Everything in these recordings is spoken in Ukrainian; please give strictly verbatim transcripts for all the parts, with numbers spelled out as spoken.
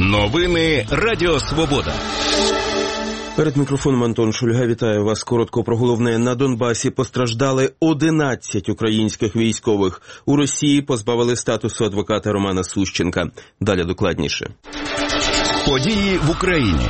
Новини Радіо Свобода. Перед мікрофоном Антон Шульга. Вітаю вас. Коротко про головне. На Донбасі постраждали одинадцять українських військових. У Росії позбавили статусу адвоката Романа Сущенка. Далі докладніше. Події в Україні.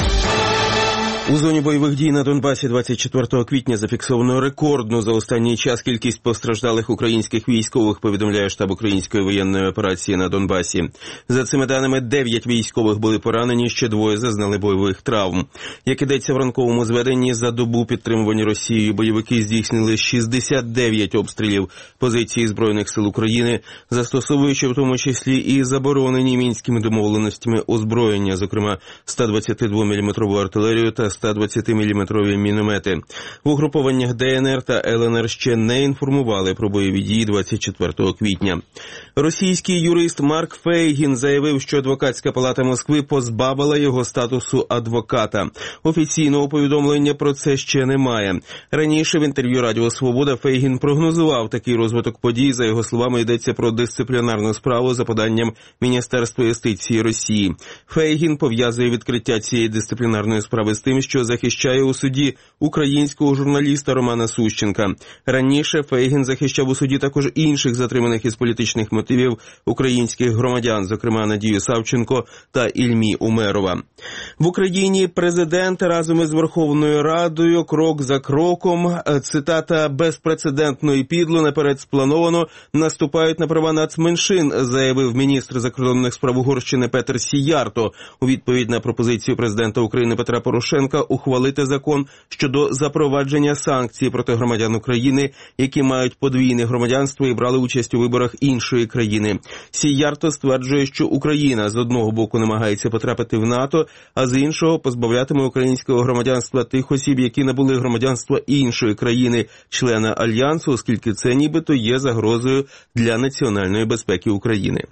У зоні бойових дій на Донбасі двадцять четвертого квітня зафіксовано рекордну за останній час кількість постраждалих українських військових, повідомляє штаб української воєнної операції на Донбасі. За цими даними, дев'ять військових були поранені, ще двоє зазнали бойових травм. Як ідеться в ранковому зведенні, за добу підтримувані Росією бойовики здійснили шістдесят дев'ять обстрілів позицій Збройних сил України, застосовуючи в тому числі і заборонені мінськими домовленостями озброєння, зокрема сто двадцятидвоміліметрову артилерію та сто двадцятиміліметрові міномети. В угрупованнях Де Ен Ер та Ел Ен Ер ще не інформували про бойові дії двадцять четвертого квітня. Російський юрист Марк Фейгін заявив, що адвокатська палата Москви позбавила його статусу адвоката. Офіційного повідомлення про це ще немає. Раніше в інтерв'ю Радіо Свобода Фейгін прогнозував такий розвиток подій. За його словами, йдеться про дисциплінарну справу за поданням Міністерства юстиції Росії. Фейгін пов'язує відкриття цієї дисциплінарної справи з тим, що захищає у суді українського журналіста Романа Сущенка. Раніше Фейгін захищав у суді також інших затриманих із політичних мотивів українських громадян, зокрема Надію Савченко та Ільмі Умерова. В Україні президент разом із Верховною Радою крок за кроком, цитата, безпрецедентно і підло, наперед сплановано, наступають на права нацменшин, заявив міністр закордонних справ Угорщини Петер Сіярто у відповідь на пропозицію президента України Петра Порошенка ухвалити закон щодо запровадження санкцій проти громадян України, які мають подвійне громадянство і брали участь у виборах іншої країни. Сіярто стверджує, що Україна з одного боку намагається потрапити в НАТО, а з іншого позбавлятиме українського громадянства тих осіб, які набули громадянства іншої країни, члена Альянсу, оскільки це нібито є загрозою для національної безпеки України.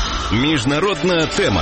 Міжнародна тема.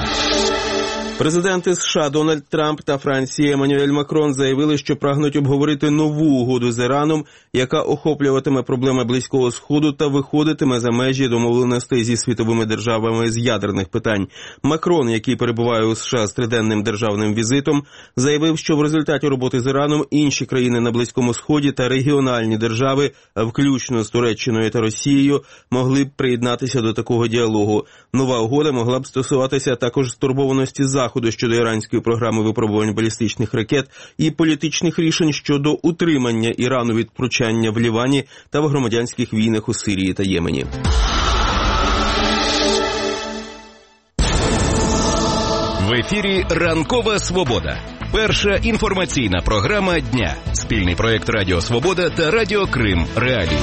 Президенти США Дональд Трамп та Франції Еммануель Макрон заявили, що прагнуть обговорити нову угоду з Іраном, яка охоплюватиме проблеми Близького Сходу та виходитиме за межі домовленостей зі світовими державами з ядерних питань. Макрон, який перебуває у США з триденним державним візитом, заявив, що в результаті роботи з Іраном інші країни на Близькому Сході та регіональні держави, включно з Туреччиною та Росією, могли б приєднатися до такого діалогу. Нова угода могла б стосуватися також стурбованості Заходу щодо іранської програми випробувань балістичних ракет і політичних рішень щодо утримання Ірану від втручання в Лівані та в громадянських війнах у Сирії та Ємені. В ефірі «Ранкова Свобода». Перша інформаційна програма дня. Спільний проєкт Радіо Свобода та Радіо Крим Реалії.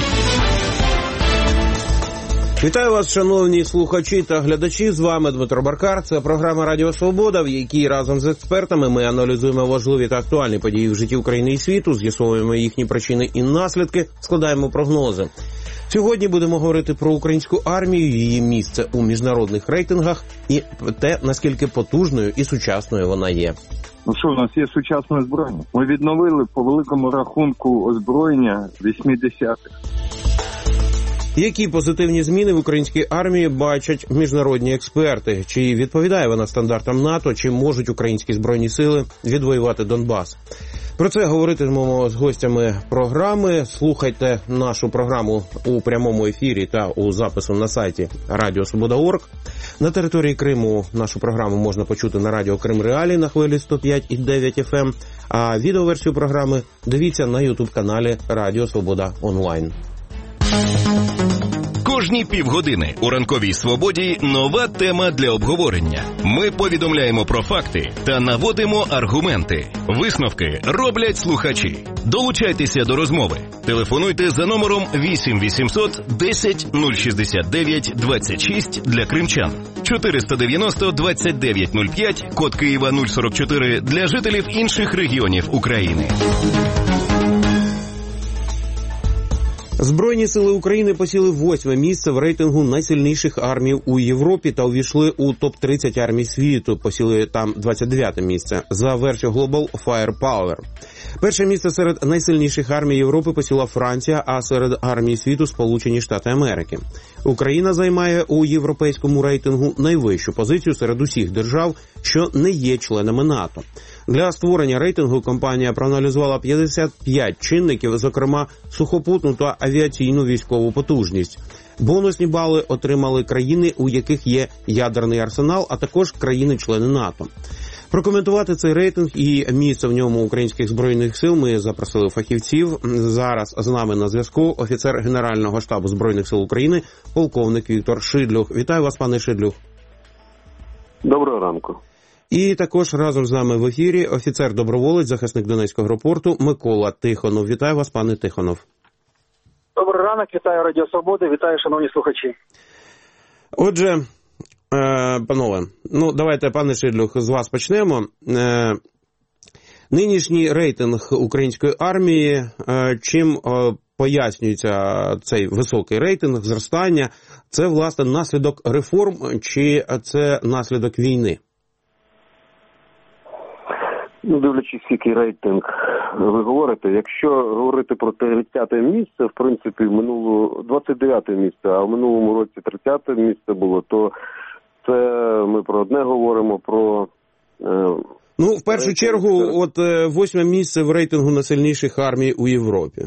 Вітаю вас, шановні слухачі та глядачі. З вами Дмитро Баркар. Це програма «Радіо Свобода», в якій разом з експертами ми аналізуємо важливі та актуальні події в житті України і світу, з'ясовуємо їхні причини і наслідки, складаємо прогнози. Сьогодні будемо говорити про українську армію, її місце у міжнародних рейтингах і те, наскільки потужною і сучасною вона є. Ну що, у нас є сучасне озброєння. Ми відновили по великому рахунку озброєння вісімдесятих. Які позитивні зміни в українській армії бачать міжнародні експерти? Чи відповідає вона стандартам НАТО, чи можуть українські збройні сили відвоювати Донбас? Про це говоритимемо з гостями програми. Слухайте нашу програму у прямому ефірі та у запису на сайті радіо свобода крапка орг. На території Криму нашу програму можна почути на Радіо Крим Реалії на хвилі сто п'ять і дев'ять еф ем, а відеоверсію програми дивіться на ютуб-каналі Радіо Свобода онлайн. Кожні півгодини у «Ранковій Свободі» нова тема для обговорення. Ми повідомляємо про факти та наводимо аргументи. Висновки роблять слухачі. Долучайтеся до розмови. Телефонуйте за номером вісім вісімсот десять нуль шістдесят дев'ять двадцять шість для кримчан. чотириста дев'яносто двадцять дев'ять нуль п'ять, код Києва нуль сорок чотири для жителів інших регіонів України. Збройні сили України посіли восьме місце в рейтингу найсильніших армій у Європі та увійшли у топ тридцять армій світу, посіли там двадцять дев'яте місце за версією Global Firepower. Перше місце серед найсильніших армій Європи посіла Франція, а серед армій світу – Сполучені Штати Америки. Україна займає у європейському рейтингу найвищу позицію серед усіх держав, що не є членами НАТО. Для створення рейтингу компанія проаналізувала п'ятдесят п'ять чинників, зокрема сухопутну та авіаційну військову потужність. Бонусні бали отримали країни, у яких є ядерний арсенал, а також країни-члени НАТО. Прокоментувати цей рейтинг і місце в ньому українських Збройних сил ми запросили фахівців. Зараз з нами на зв'язку офіцер Генерального штабу Збройних сил України, полковник Віктор Шидлюх. Вітаю вас, пане Шидлюх. Доброго ранку. І також разом з нами в ефірі офіцер-доброволець, захисник Донецького аеропорту Микола Тихонов. Вітаю вас, пане Тихонов. Добрий ранок, вітаю Радіо Свобода, вітаю, шановні слухачі. Отже, панове, ну давайте, пане Шидлюх, з вас почнемо. Нинішній рейтинг української армії, чим пояснюється цей високий рейтинг, зростання, це, власне, наслідок реформ чи це наслідок війни? Ну, дивлячись, який рейтинг ви говорите. Якщо говорити про тридцяте місце, в принципі, минуло двадцять дев'яте місце, а в минулому році тридцяте місце було, то це ми про одне говоримо, про... Е, ну, в першу рейтинг... чергу, от е, восьме місце в рейтингу найсильніших армій у Європі.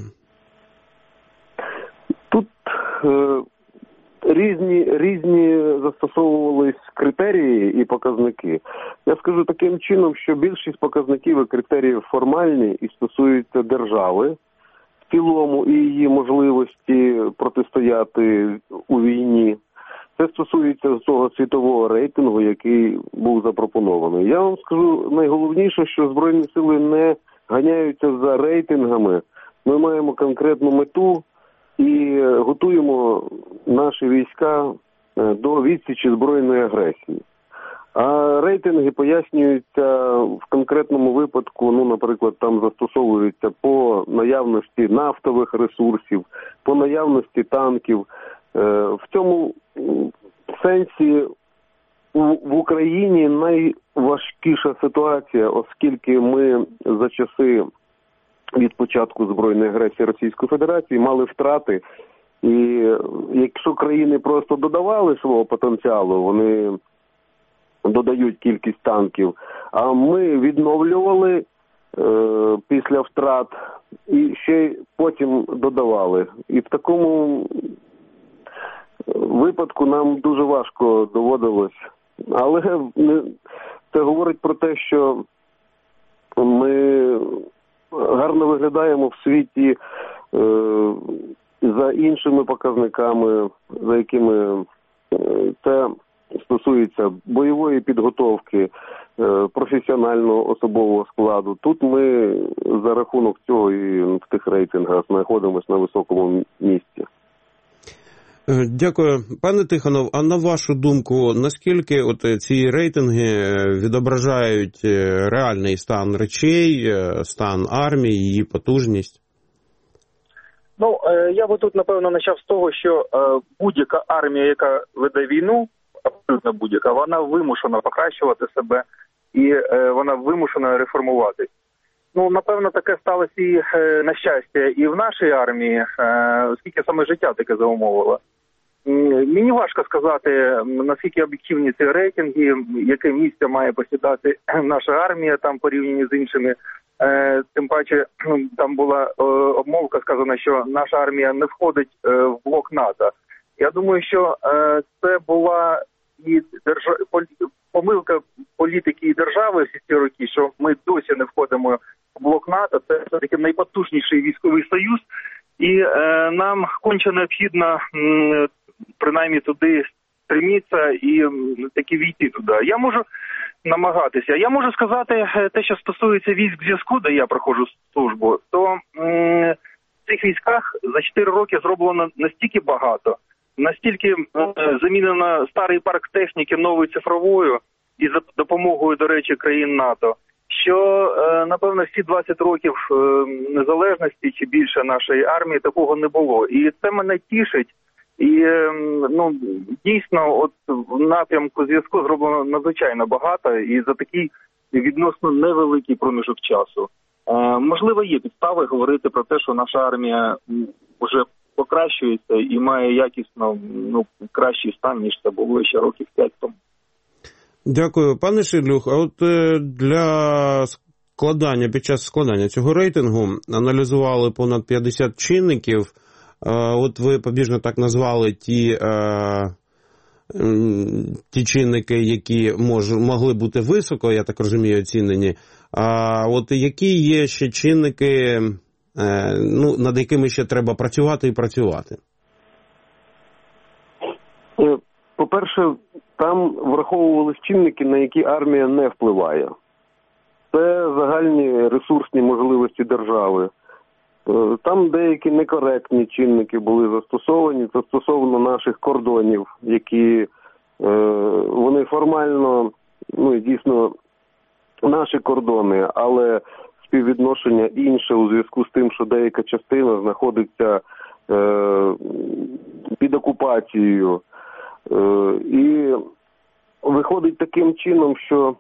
Тут... Е, Різні, різні застосовувались критерії і показники. Я скажу таким чином, що більшість показників і критеріїв формальні і стосуються держави в цілому і її можливості протистояти у війні. Це стосується того світового рейтингу, який був запропонований. Я вам скажу найголовніше, що Збройні сили не ганяються за рейтингами. Ми маємо конкретну мету і готуємо наші війська до відсічі збройної агресії. А рейтинги пояснюються в конкретному випадку, ну, наприклад, там застосовуються по наявності нафтових ресурсів, по наявності танків. В цьому сенсі в Україні найважкіша ситуація, оскільки ми за часи від початку збройної агресії Російської Федерації мали втрати. І якщо країни просто додавали свого потенціалу, вони додають кількість танків, а ми відновлювали е, після втрат і ще й потім додавали. І в такому випадку нам дуже важко доводилось. Але це говорить про те, що ми гарно виглядаємо в світі е, за іншими показниками, за якими е, це стосується бойової підготовки, е, професіонального особового складу. Тут ми за рахунок цього і в тих рейтингах знаходимося на високому місці. Дякую. Пане Тихонов, а на вашу думку, наскільки от ці рейтинги відображають реальний стан речей, стан армії, її потужність? Ну, я би тут, напевно, почав з того, що будь-яка армія, яка веде війну, абсолютно будь-яка, вона вимушена покращувати себе і вона вимушена реформуватись. Ну, напевно, таке сталося і, на щастя, і в нашій армії, оскільки саме життя таке заумовило. Мені важко сказати, наскільки об'єктивні ці рейтинги, яке місце має посідати наша армія там порівняно з іншими. Тим паче, там була обмовка сказана, що наша армія не входить в блок НАТО. Я думаю, що це була і держав... помилка політики і держави всі ці роки, що ми досі не входимо в блок НАТО. Це все-таки найпотужніший військовий союз. І е, нам конче необхідно м, принаймні туди стремитися і м, таки війти туди. Я можу намагатися. Я можу сказати те, що стосується військ зв'язку, де я проходжу службу, то м, в цих військах за чотири роки зроблено настільки багато, настільки е, замінено старий парк техніки новою цифровою і за допомогою, до речі, країн НАТО. що, напевно, всі двадцять років незалежності чи більше нашої армії такого не було. І це мене тішить. І, ну, дійсно, от в напрямку зв'язку зроблено надзвичайно багато і за такий відносно невеликий проміжок часу. Е, можливо, є підстави говорити про те, що наша армія вже покращується і має якісно, ну, кращий стан, ніж це було ще років п'ять тому. Дякую. Пане Шидлюх, а от для складання, під час складання цього рейтингу аналізували понад п'ятдесят чинників. От ви побіжно так назвали ті, ті чинники, які мож, могли бути високо, я так розумію, оцінені. А от які є ще чинники, ну, над якими ще треба працювати і працювати? По-перше, там враховувалися чинники, на які армія не впливає. Це загальні ресурсні можливості держави. Там деякі некоректні чинники були застосовані. Це стосовно наших кордонів, які вони формально, ну і дійсно наші кордони, але співвідношення інше у зв'язку з тим, що деяка частина знаходиться під окупацією. І виходить таким чином, що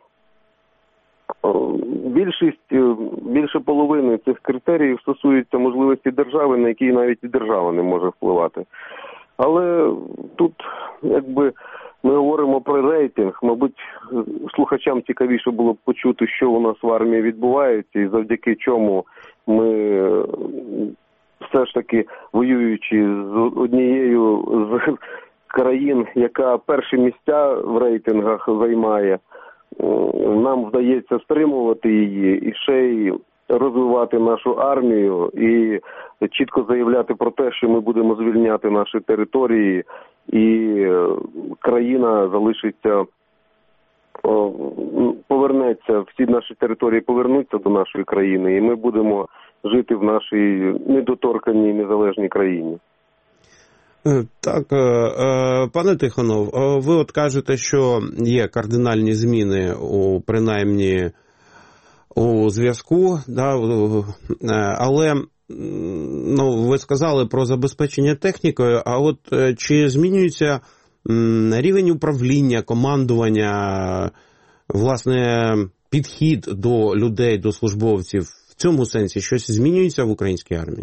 більшість, більше половини цих критеріїв стосується можливості держави, на які навіть і держава не може впливати. Але тут, якби, ми говоримо про рейтинг, мабуть, слухачам цікавіше було б почути, що у нас в армії відбувається, і завдяки чому ми все ж таки, воюючи з однією з країн, яка перші місця в рейтингах займає, нам вдається стримувати її і ще й розвивати нашу армію і чітко заявляти про те, що ми будемо звільняти наші території і країна залишиться, повернеться, всі наші території повернуться до нашої країни і ми будемо жити в нашій недоторканій незалежній країні. Так, пане Тихонов, ви от кажете, що є кардинальні зміни у, принаймні, у зв'язку, да, але, ну, ви сказали про забезпечення технікою, а от чи змінюється рівень управління, командування, власне, підхід до людей, до службовців? В цьому сенсі щось змінюється в українській армії?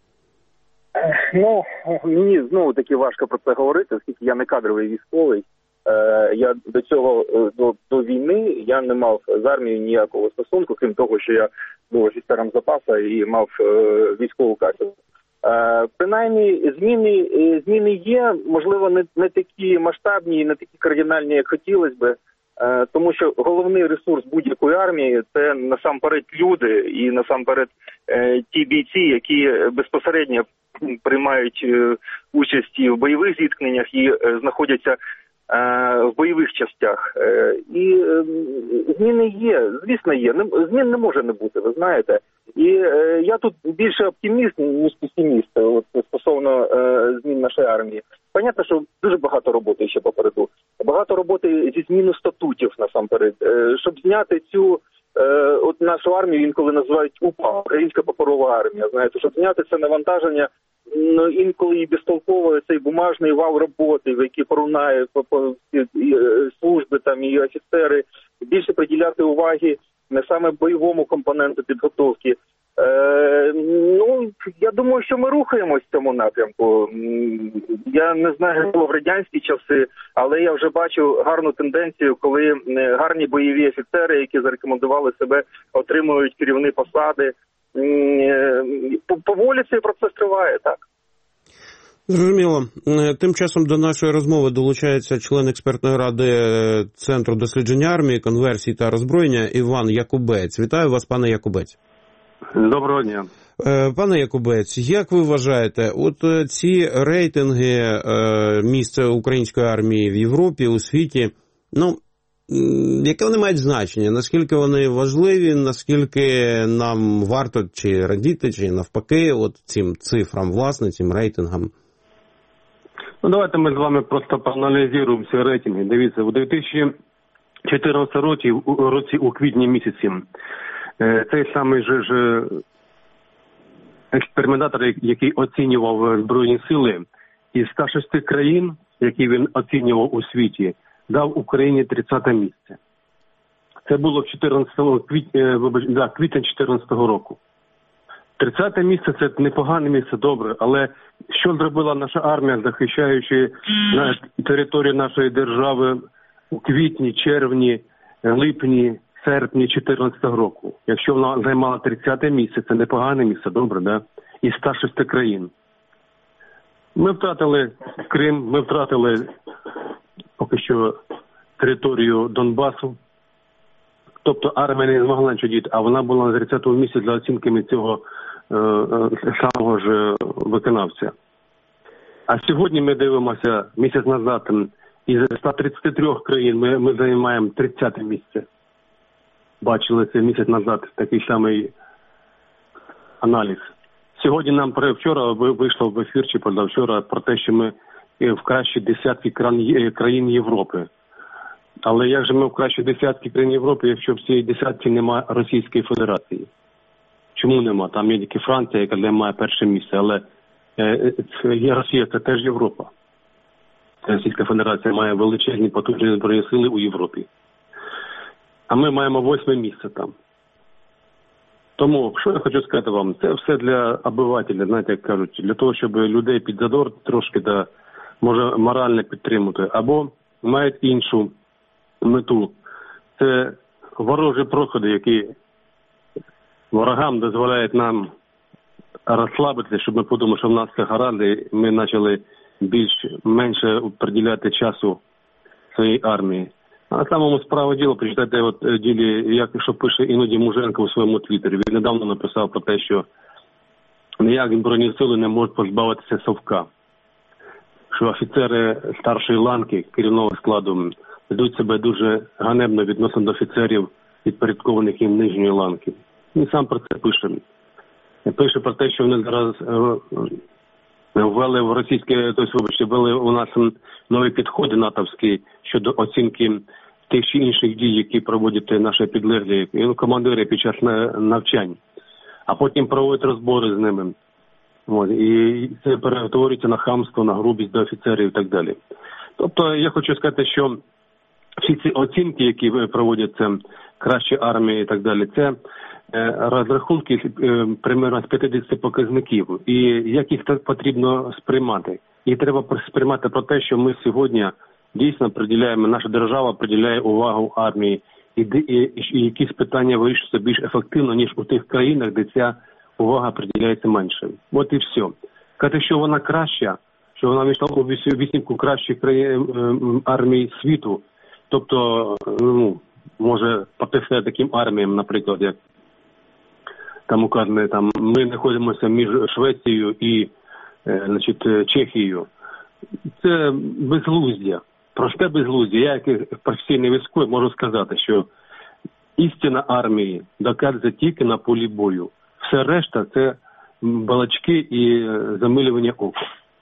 Ну, мені знову таки важко про це говорити, оскільки я не кадровий військовий. Е, я до цього, до, до війни, я не мав з армією ніякого стосунку, крім того, що я був офіцером запасу і мав е, військову кафедру. Е, принаймні, зміни, зміни є, можливо, не, не такі масштабні і не такі кардинальні, як хотілося би. Е, тому що головний ресурс будь-якої армії – це насамперед люди і насамперед е, ті бійці, які безпосередньо приймають е, участь і в бойових зіткненнях і е, знаходяться е, в бойових частях. Е, і е, зміни є, звісно є. Не, змін не може не бути, ви знаєте. І е, я тут більше оптиміст, ніж песиміст от, стосовно е, змін нашої армії. Понятно, що дуже багато роботи ще попереду. Багато роботи зі зміни статутів насамперед. Е, щоб зняти цю е, от нашу армію, інколи називають УПА, Українська паперова армія. Знаєте, щоб зняти це навантаження, ну, інколи і безтолково цей бумажний вал роботи, в який порунає по, по, і, служби там, і офіцери, більше приділяти уваги не саме бойовому компоненту підготовки. Е, ну, я думаю, що ми рухаємось в цьому напрямку. Я не знаю, як було в радянські часи, але я вже бачу гарну тенденцію, коли гарні бойові офіцери, які зарекомендували себе, отримують керівні посади. Поволі цей процес триває, так. Зрозуміло. Тим часом до нашої розмови долучається член експертної ради Центру дослідження армії, конверсії та роззброєння Іван Якубець. Вітаю вас, пане Якубець. Доброго дня. Пане Якубець, як ви вважаєте, от ці рейтинги місця української армії в Європі, у світі, ну, яке вони мають значення? Наскільки вони важливі, наскільки нам варто чи радіти, чи навпаки, от цим цифрам, власне, цим рейтингам? Ну, давайте ми з вами просто проаналізуємо ці рейтинги. Дивіться, у дві тисячі чотирнадцятому році, у році у квітні місяці, цей самий же ж експериментатор, який оцінював Збройні сили, із ста шести країн, які він оцінював у світі, дав Україні тридцяте місце. Це було в чотирнадцятому квітня, да, квітня чотирнадцятого року. тридцяте місце – це непогане місце, добре, але що зробила наша армія, захищаючи на територію нашої держави у квітні, червні, липні, серпні чотирнадцятого року? Якщо вона займала тридцяте місце, це непогане місце, добре, да? Із ста шести країн. Ми втратили Крим, ми втратили поки що територію Донбасу. Тобто армія не змогла нічого діяти, а вона була на тридцятому місці за оцінками цього е, е, самого ж виконавця. А сьогодні ми дивимося, місяць назад, із ста тридцяти трьох країн ми, ми займаємо тридцяте місце. Бачили це місяць назад, такий самий аналіз. Сьогодні нам вчора вийшло в ефір, чи позавчора, про те, що ми в кращій десятці країн Європи. Але як же ми в кращій десятці країн Європи, якщо в цій десятці немає Російської Федерації? Чому нема? Там є тільки Франція, яка займає перше місце, але е, є Росія, це теж Європа. Російська Федерація має величезні потужні збройні сили у Європі. А ми маємо восьме місце там. Тому, що я хочу сказати вам, це все для обивателя, знаєте, як кажуть, для того, щоб людей під задор трошки, да, може, морально підтримати, або мають іншу мету. Це ворожі проходи, які ворогам дозволяють нам розслабитися, щоб ми подумали, що в нас все гаразд, і ми почали більш-менше приділяти часу своїй армії. А на самому справа діло, почитайте, от ділі, як що пише іноді Муженко у своєму твіттері. Він недавно написав про те, що ніяк Збройні сили не можуть позбавитися совка. Що офіцери старшої ланки керівного складу ведуть себе дуже ганебно відносно до офіцерів, підпорядкованих їм нижньої ланки. Він сам про це пише. Пише про те, що вони зараз ввели в російське, тобто, вибачте, ввели у нас нові підходи натовські щодо оцінки тих чи інших дій, які проводять наші підлеглі командири під час навчань, а потім проводять розбори з ними. От, і це перетворюється на хамство, на грубість до офіцерів і так далі. Тобто я хочу сказати, що всі ці оцінки, які проводяться кращі армії і так далі, це розрахунки примерно з п'ятдесят показників. І як їх так потрібно сприймати? І треба сприймати про те, що ми сьогодні дійсно приділяємо, наша держава приділяє увагу армії, і, і, і якісь питання вирішуються більш ефективно, ніж у тих країнах, де ця увага приділяється менше. От і все. Казати, що вона краща, що вона війшла у вісімку кращих країн армій світу, тобто, ну, може протистояти таким арміям, наприклад, як там указано, там ми знаходимося між Швецією і, значить, Чехією. Це безглуздя. Просте безглуздя. Я, як професійний військовий, можу сказати, що істина армії доказується тільки на полі бою. Все решта – це балачки і замилювання ока.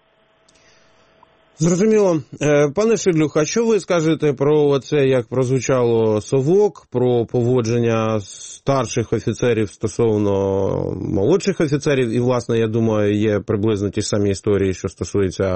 Зрозуміло. Пане Шидлюх, а що ви скажете про це, як прозвучало совок, про поводження старших офіцерів стосовно молодших офіцерів? І, власне, я думаю, є приблизно ті ж самі історії, що стосуються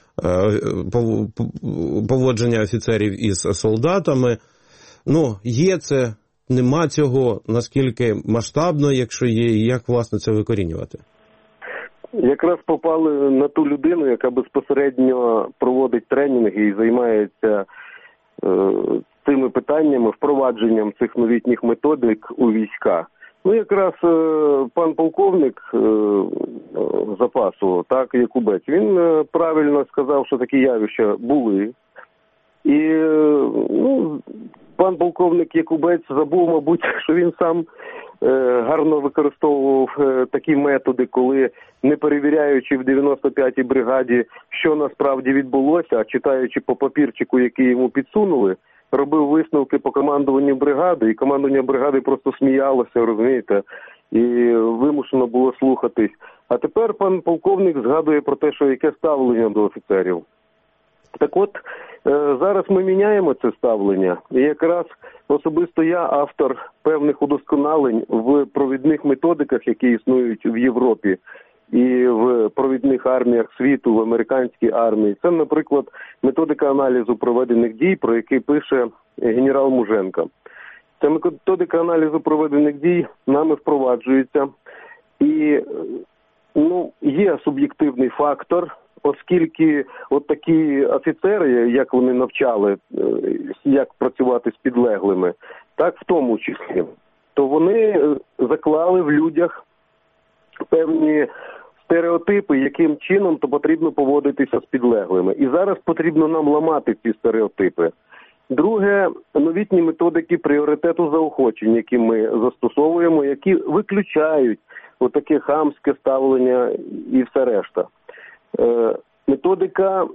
поводження офіцерів із солдатами. Ну, є це, нема цього, наскільки масштабно, якщо є, і як, власне, це викорінювати? Якраз попали на ту людину, яка безпосередньо проводить тренінги і займається е, цими питаннями, впровадженням цих новітніх методик у війська. Ну, якраз е, пан полковник е, запасу, так, Якубець, він е, правильно сказав, що такі явища були. І, е, ну, пан полковник Якубець забув, мабуть, що він сам гарно використовував такі методи, коли, не перевіряючи в дев'яносто п'ятій бригаді, що насправді відбулося, а читаючи по папірчику, який йому підсунули, робив висновки по командуванню бригади, і командування бригади просто сміялося, розумієте, і вимушено було слухатись. А тепер пан полковник згадує про те, що яке ставлення до офіцерів. Так от, зараз ми міняємо це ставлення, і якраз особисто я автор певних удосконалень в провідних методиках, які існують в Європі і в провідних арміях світу, в американській армії. Це, наприклад, методика аналізу проведених дій, про який пише генерал Муженко. Ця методика аналізу проведених дій нами впроваджується, і ну, є суб'єктивний фактор, оскільки от такі офіцери, як вони навчали, як працювати з підлеглими, так в тому числі, то вони заклали в людях певні стереотипи, яким чином то потрібно поводитися з підлеглими. І зараз потрібно нам ламати ці стереотипи. Друге, новітні методики пріоритету заохочень, які ми застосовуємо, які виключають отаке хамське ставлення і все решта. Е, методика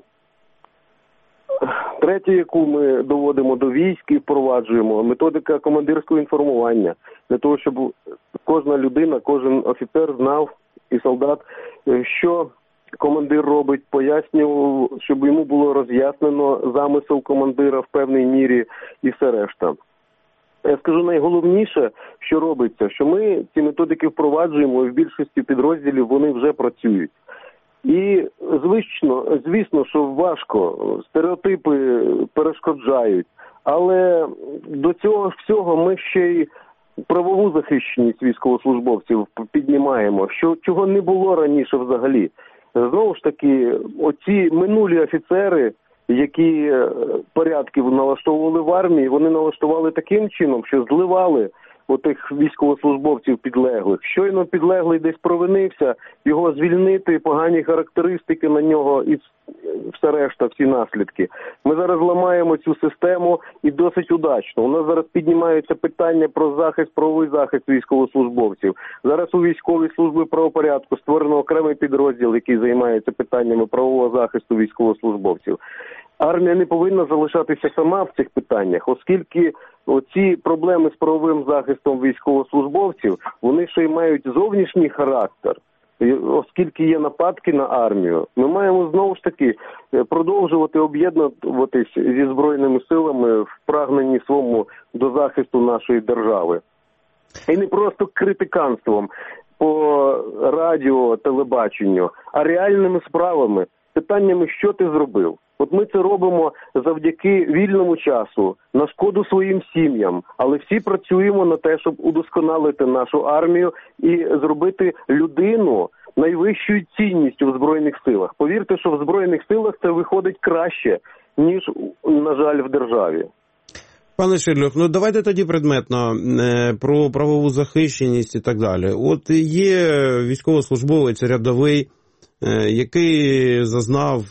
третя, яку ми доводимо до військ і впроваджуємо, методика командирського інформування, для того, щоб кожна людина, кожен офіцер знав і солдат, що командир робить, пояснював, щоб йому було роз'яснено замисел командира в певній мірі і все решта. Я скажу найголовніше, що робиться, що ми ці методики впроваджуємо, і в більшості підрозділів вони вже працюють. І, звично, звісно, що важко, стереотипи перешкоджають, але до цього всього ми ще й правову захищеність військовослужбовців піднімаємо, що чого не було раніше взагалі. Знову ж таки, оці минулі офіцери, які порядки налаштовували в армії, вони налаштували таким чином, що зливали отих військовослужбовців підлеглих. Щойно підлеглий десь провинився, його звільнити, погані характеристики на нього і все решта, всі наслідки. Ми зараз ламаємо цю систему і досить удачно. У нас зараз піднімаються питання про захист, правовий захист військовослужбовців. Зараз у військовій службі правопорядку створено окремий підрозділ, який займається питаннями правового захисту військовослужбовців. Армія не повинна залишатися сама в цих питаннях, оскільки оці проблеми з правовим захистом військовослужбовців, вони ще й мають зовнішній характер, оскільки є нападки на армію. Ми маємо знову ж таки продовжувати об'єднуватись зі Збройними силами в прагненні своєму до захисту нашої держави. І не просто критиканством по радіо, телебаченню, а реальними справами, питаннями, що ти зробив. От ми це робимо завдяки вільному часу, на шкоду своїм сім'ям, але всі працюємо на те, щоб удосконалити нашу армію і зробити людину найвищою цінністю в Збройних силах. Повірте, що в Збройних силах це виходить краще, ніж, на жаль, в державі. Пане Ширльох, ну давайте тоді предметно про правову захищеність і так далі. От є військовослужбовець рядовий, який зазнав,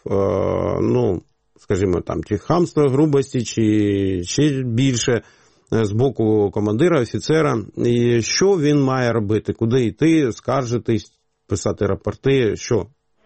ну, скажімо, там, чи хамства, грубості, чи ще більше з боку командира, офіцера. І що він має робити? Куди йти, скаржитись, писати рапорти, що?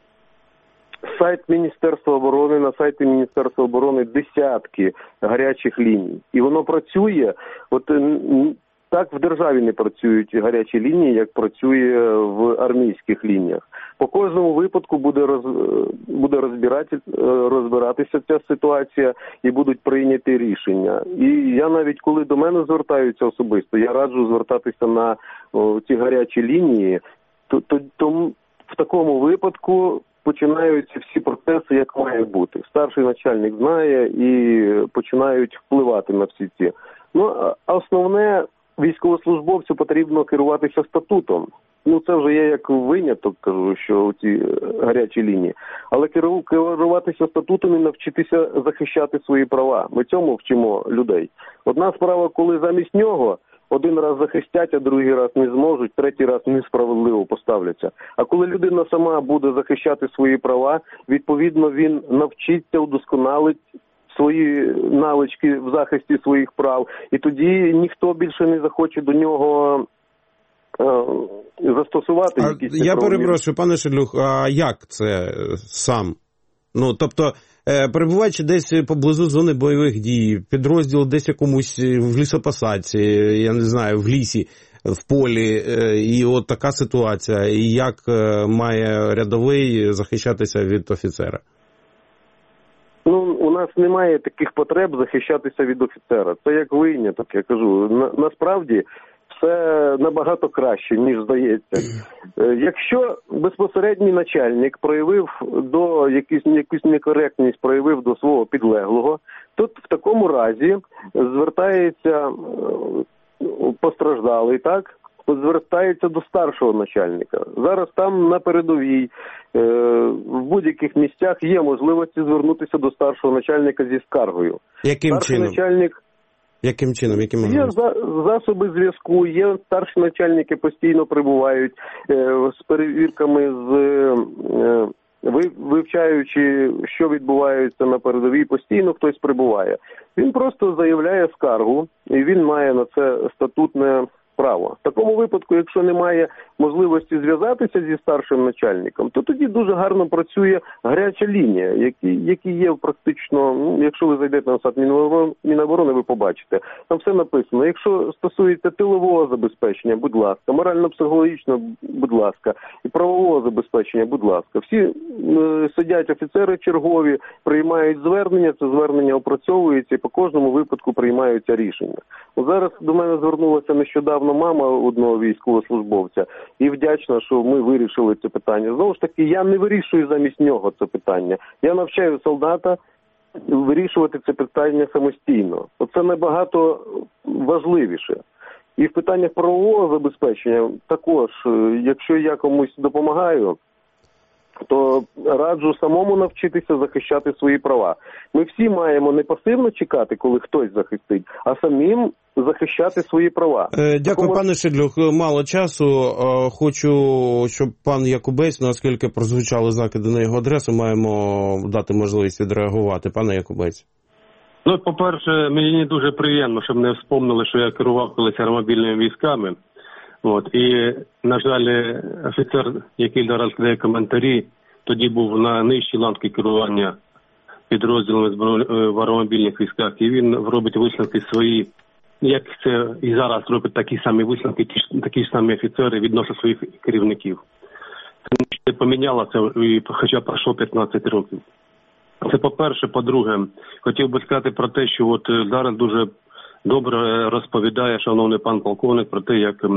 Сайт Міністерства оборони, на сайті Міністерства оборони десятки гарячих ліній. І воно працює, от так в державі не працюють гарячі лінії, як працює в армійських лініях. По кожному випадку буде роз, буде розбирати, розбиратися ця ситуація і будуть прийняті рішення. І я навіть, коли до мене звертаються особисто, я раджу звертатися на о, ці гарячі лінії, то, то, то в такому випадку починаються всі процеси, як має бути. Старший начальник знає і починають впливати на всі ці. Ну, а основне, військовослужбовцю потрібно керуватися статутом. Ну, це вже є як виняток, кажу, що ці гарячі лінії. Але керуватися статутом і навчитися захищати свої права. Ми цьому вчимо людей. Одна справа, коли замість нього один раз захистять, а другий раз не зможуть, третій раз несправедливо поставляться. А коли людина сама буде захищати свої права, відповідно він навчиться, удосконалить свої навички в захисті своїх прав. І тоді ніхто більше не захоче до нього е, застосувати а якісь... Я перепрошую, пане Ширльох, а як це сам? Ну, тобто, перебуваючи десь поблизу зони бойових дій, підрозділ десь якомусь в лісопосадці, я не знаю, в лісі, в полі, і от така ситуація, і як має рядовий захищатися від офіцера? у нас немає таких потреб захищатися від офіцера. Це як виняток, я кажу. На, насправді все набагато краще, ніж здається. Якщо безпосередній начальник проявив до якусь, якусь некоректність, проявив до свого підлеглого, то в такому разі звертається постраждалий, так? Звертається до старшого начальника. Зараз там на передовій, е, в будь-яких місцях є можливості звернутися до старшого начальника зі скаргою. Яким Старший чином? Начальник... Яким чином? Яким Є за, засоби зв'язку, є старші начальники постійно прибувають е, з перевірками, з е, вивчаючи, що відбувається на передовій, постійно хтось прибуває. Він просто заявляє скаргу, і він має на це статутне право. В такому випадку, якщо немає можливості зв'язатися зі старшим начальником, то тоді дуже гарно працює гаряча лінія, які, які є практично, ну, якщо ви зайдете на сайт Міноборони, ви побачите. Там все написано. Якщо стосується тилового забезпечення, будь ласка, морально-психологічного, будь ласка, і правового забезпечення, будь ласка. Всі е, сидять офіцери чергові, приймають звернення, це звернення опрацьовується і по кожному випадку приймаються рішення. От зараз до мене звернулася нещодавно мама одного військовослужбовця і вдячна, що ми вирішили це питання. Знову ж таки, я не вирішую замість нього це питання. Я навчаю солдата вирішувати це питання самостійно. Оце набагато важливіше. І в питаннях правового забезпечення також, якщо я комусь допомагаю, то раджу самому навчитися захищати свої права. Ми всі маємо не пасивно чекати, коли хтось захистить, а самим захищати свої права. Е, дякую, Такому... пане Шидлюх. Мало часу. Е, хочу, щоб пан Якубець, наскільки прозвучали закиди на його адресу, маємо дати можливість відреагувати. Пане Якубець. Ну, по-перше, мені дуже приємно, щоб не вспомнили, що я керував колись аеромобільними військами. От, і, на жаль, офіцер, який зараз дає коментарі, тоді був на нижчій ланці керування підрозділами в аеромобільних військах, і він робить висновки свої, як це і зараз робить такі самі висновки, ті, такі ж самі офіцери відносно своїх керівників. Це не помінялося, хоча пройшло п'ятнадцять років. Це по-перше. По-друге, хотів би сказати про те, що от зараз дуже добре розповідає шановний пан полковник про те, як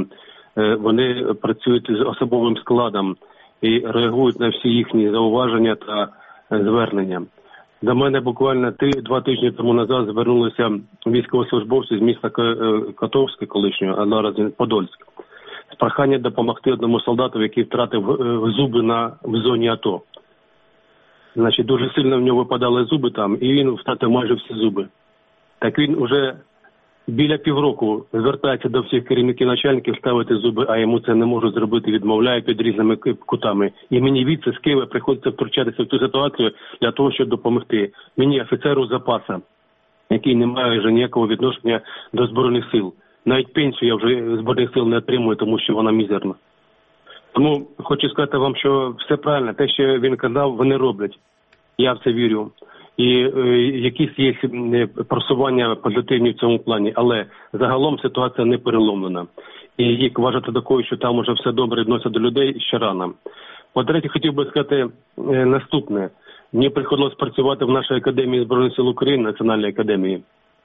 вони працюють з особовим складом і реагують на всі їхні зауваження та звернення. До мене буквально два тижні тому назад звернулися військовослужбовці з міста Котовське колишнього, а зараз він Подольськ, з проханням допомогти одному солдату, який втратив зуби на, в зоні АТО. Значить, дуже сильно в нього випадали зуби там, і він втратив майже всі зуби. Так він уже біля півроку звертається до всіх керівників начальників ставити зуби, а йому це не можуть зробити, відмовляє під різними кутами. І мені віце з Києва приходиться втручатися в цю ситуацію для того, щоб допомогти мені, офіцеру запаса, який не має вже ніякого відношення до Збройних сил. Навіть пенсію я вже Збройних сил не отримую, тому що вона мізерна. Тому хочу сказати вам, що все правильно, те, що він казав, вони роблять. Я в це вірю. І е, якісь є просування позитивні в цьому плані, але загалом ситуація не переломлена. І їх вважати такою, що там уже все добре відносять до людей, ще рано. По-третє, хотів би сказати е, наступне. Мені приходилось працювати в нашій Академії Збройних сил України, Національній академії.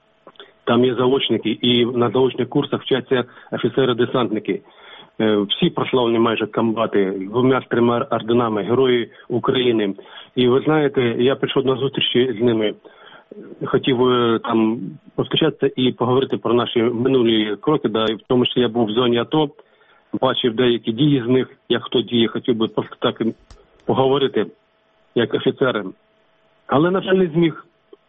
Там є заочники, і на заочних курсах вчаться офіцери-десантники. Всі прославлені майже комбати, двома-трьома орденами, герої України. І ви знаєте, я прийшов на зустрічі з ними, хотів там повстрічатися і поговорити про наші минулі кроки, да, і в тому числі я був в зоні АТО, бачив деякі дії з них, як хто діє, хотів би просто так поговорити, як офіцери. Але, на жаль, не зміг.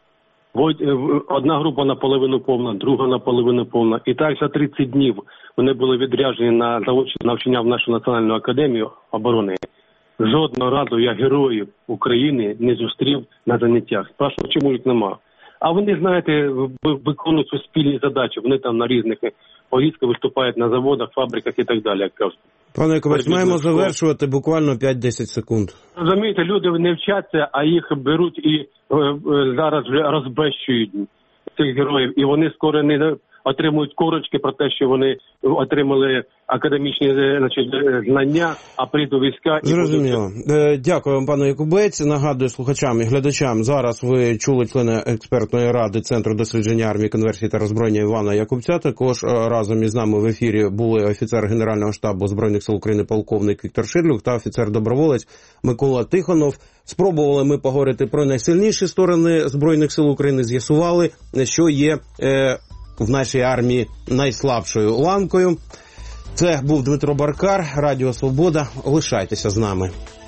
Одна група наполовину повна, друга наполовину повна. І так за тридцять днів вони були відряджені на заочне навчання в нашу Національну академію оборони. Жодного разу я героїв України не зустрів на заняттях. Спрашував, чому їх нема. А вони, знаєте, виконують суспільні задачі. Вони там на різних поїздках виступають на заводах, фабриках і так далі, як кажуть. Пане Яковець, маємо завершувати буквально п'ять-десять секунд. Розумієте, люди не вчаться, а їх беруть і е, е, зараз вже розбещують цих героїв. І вони скоро не отримують корочки про те, що вони отримали академічні, значить, знання, а прийдуть війська і зрозуміло. Будуть... Дякую вам, пане Якубець. Нагадую слухачам і глядачам, зараз ви чули члена експертної ради Центру дослідження армії, конверсії та роззброєння Івана Якубця. Також разом із нами в ефірі були офіцер Генерального штабу Збройних сил України полковник Віктор Ширлюк та офіцер-доброволець Микола Тихонов. Спробували ми поговорити про найсильніші сторони Збройних сил України, з'ясували, що є е, в нашій армії найслабшою ланкою. Це був Дмитро Баркар, Радіо Свобода. Лишайтеся з нами.